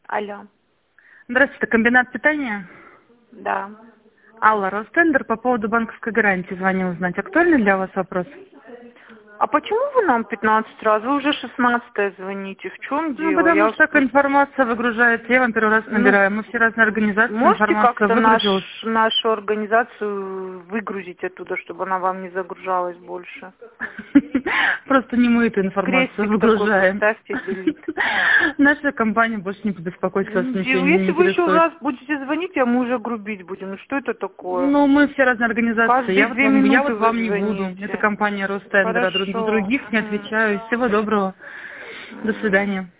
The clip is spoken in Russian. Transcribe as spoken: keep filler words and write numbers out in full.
Алло. Здравствуйте, комбинат питания? Да. Алла, Ростендер, по поводу банковской гарантии звонил узнать. Актуальный для вас вопрос? А почему вы нам пятнадцать раз? Вы уже шестнадцатое звоните. В чем дело? Ну, потому Я что так информация выгружается. Я вам первый раз набираю. Мы все разные организации, Можете информация как-то наш, выгрузилась. нашу организацию выгрузить оттуда, чтобы она вам не загружалась больше? Просто не мы эту информацию Крестик выгружаем. такой поставьте, делит. Наша компания больше не побеспокоится, вас ничего не Если вы еще интересует. раз будете звонить, а мы уже грубить будем. Ну что это такое? Ну, мы все разные организации. Каждые Я вот две вам, я минуты вот вы вам не буду. звоните. Это компания Ростендер, а друг- Хорошо. других не Мгм. отвечаю. Всего доброго. До свидания.